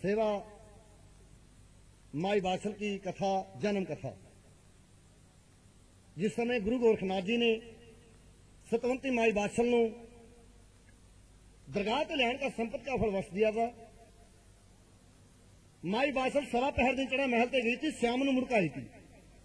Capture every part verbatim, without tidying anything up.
सेवा माई बाछल की कथा, जन्म कथा। जिस समय गुरु गोरखनाथ जी ने सतवंती माई बाछल नूं दरगाह ते लैण का संपत का फल वस दिया था। माई बाछल सवा पहर दिन चढ़ा महल ते गई थी, श्याम नूं मुड़का आई थी।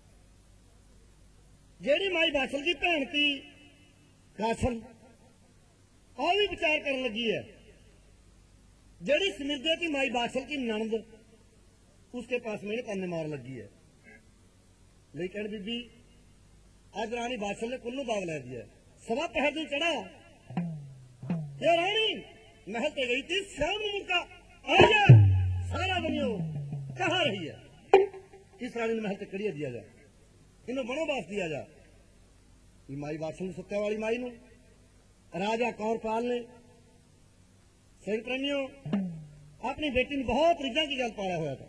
जेड़ी माई बाछल की भैन थी काछल, और भी विचार करने लगी है। जेड़ी समिरदे की माई बाछल की ननद, उसके पास मेरे ताने मार लगी है। लेकिन बीबी आज रानी बाछल ने कुल्लू दाग लै दिया। सवा पहर दिन चढ़ा, ये रानी महल पे गई थी, श्याम ने मुड़का आ जा, सारा दुनिया कहाँ रही है। इस रानी ने महल से कड़िया दिया जा, इन्हें बनोबास दिया जा। माई बाछल ने सत्या वाली माई ने राजा कौरपाल ने सही प्रेमियों अपनी बेटी ने बहुत रिजा की गल पाया हुआ था।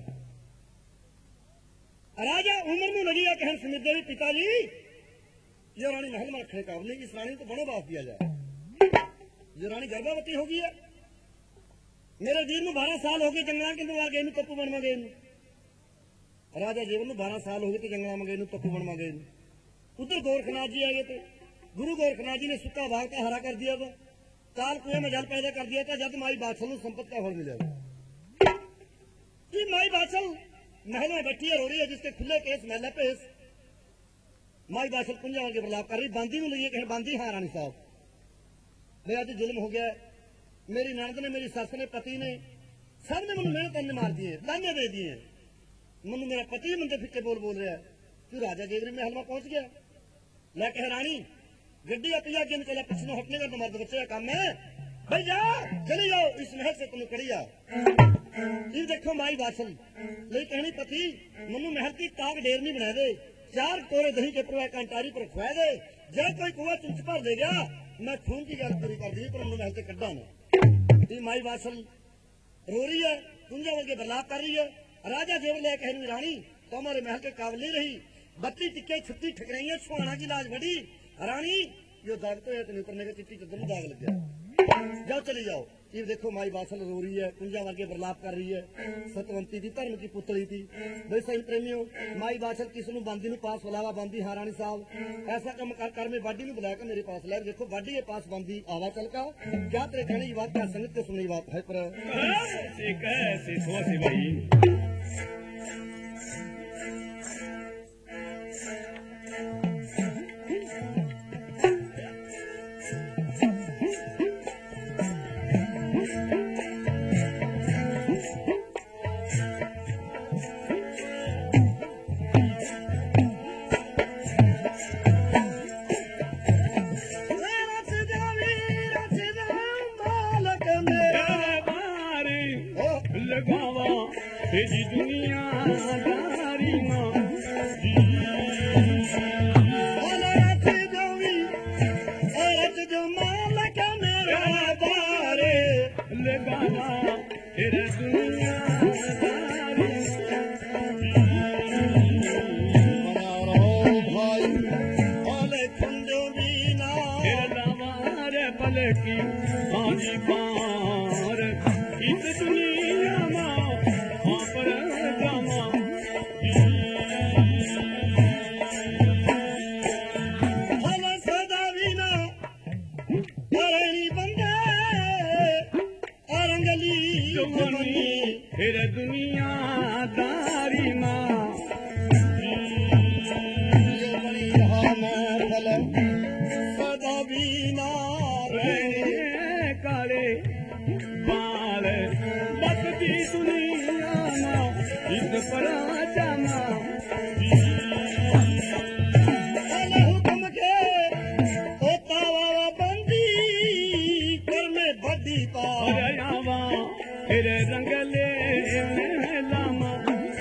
राजा उम्र में लगी है कहन समिरदे भी पिताजी ये रानी महल में रखने काबली, इस रानी को बनोबास दिया जाए। ये रानी गर्भवती होगी है। मेरे वीर में बारह साल हो गए जंगला के अंदर आ गए तप्पू बनवा गए। राजा जीवन में बारह साल हो गए तो जंगला में गए तप्पू बनवा गए। उधर गोरखनाथ जी आ गए थे। गुरु गोरखनाथ जी ने सुक्का भाग का हरा कर दिया था, ताल कुएं में जल पैदा कर दिया था। जब माई बाछल संपत्ति का फल मिलेगा। माई बाछल महल में बैठी है, रो रही है, जिसके खुले केस महल पे माई बाछल कुंजा के बर्लाप कर रही। बांदी में लगी कहीं बांदी, हाँ रानी साहब मेरा तो जुल्म हो गया। मेरी ननद ने, मेरी सस ने, पति ने, सब ने मैंने मेहनत अन्य मार दिए, लाने दे दिए। मैंने मेरा पति मुझे फिक्के बोल बोल रहा है, तू राजा गेवरी महल में पहुंच गया। मैं कह रानी गड्डी अपनी आगे चला, पिछले हटने का तुम्हारे बच्चे का काम है, भाई जा चली जाओ इस महल से, तुम्हें कड़ी जा। ये देखो माई बाछल ले कहनी पति मनु महल की ताक ढेर नहीं बना दे, चार कोरे दही के प्रवाह कंटारी पर खुआ दे। जब कोई कुआ चुंच पर दे गया मैं खून की गल पूरी कर दी, पर मनु महल से कड्डा नहीं। माई बाछल रो रही है, कुंजा वर्गे बर्लाप कर रही है। राजा जेवर ले कहनी रानी तो हमारे महल के काबिल नहीं रही, बत्ती टिक्के छुट्टी ठकराइया, सुहाना की लाज बढ़ी। रानी यो दाग तो है, तुम्हें उतरने का चिट्ठी चदर दाग लग गया, जाओ चली जाओ। ये देखो माई बाछल रो रही है, कुंजा वर्गे बर्लाप कर रही है। सतवंती थी, धर्म की पुतली थी। भाई सही प्रेमियों माई बाछल किसनू बांदी नू पास बुलावा, बांदी हाँ रानी साहब ऐसा कम कर कर मैं बाडी नू बुलाया मेरे पास लै। देखो बाडी के पास बांदी आवा चल का क्या तेरे कहने की बात, क्या संगत के सुनने की बात है। पर तेरी दुनिया दारी मां औरत जोवी औरत जो मालक मेरा बारे लगावा तेरी दुनिया दारी मनारो भाई ओले खुंदो बीना तेरा दामार पलकी पानी पार इस दुनिया मां फिर दुनिया दारी मां सदा बीना रहे काले बाल बसती दुनिया मां इस पर जाना हुक्म के होता वावा बंदी कर में बड़ी पावा फिर रंगले लामा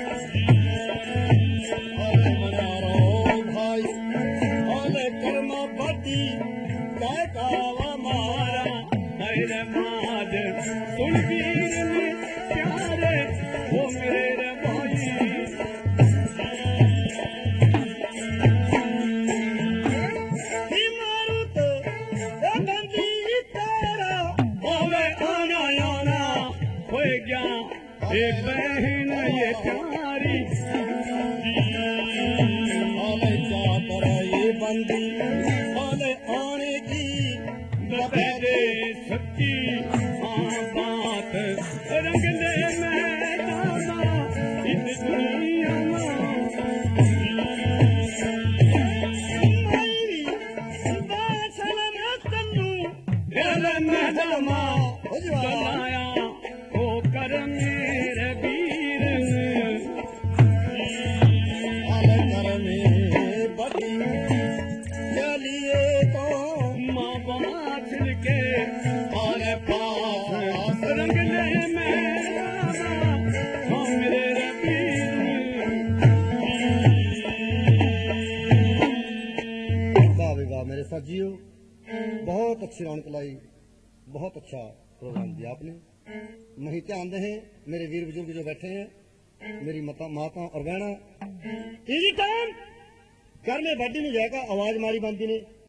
भाई ओले कर्मा बड़ी कहकावा मारा मेरे माद सुन पीर में प्यारे वो मेरे भाई मारू तो बंदी तारा ओले आना आना हो गया ये बहन ये प्यारी आले चादर ये बंदी आले आने की बपे सच्ची हाँ बात रंग ले मैदाना इस दुनिया मैदाना बनाया हो कर मेरे वीर आले कर मेरे बदी चलिए तो माँ बात के आले पास रंग ले मैदाना हो मेरे वाह भी वाह मेरे साथियों, बहुत अच्छी रौनक लाई, बहुत अच्छा प्रोग्राम दिया आपने। वहीं ध्यान दें मेरे वीर बुजुर्ग जो बैठे हैं, मेरी माता माता और बहना इसी टाइम घर में बड्डी नहीं जाएगा, आवाज मारी बनती ने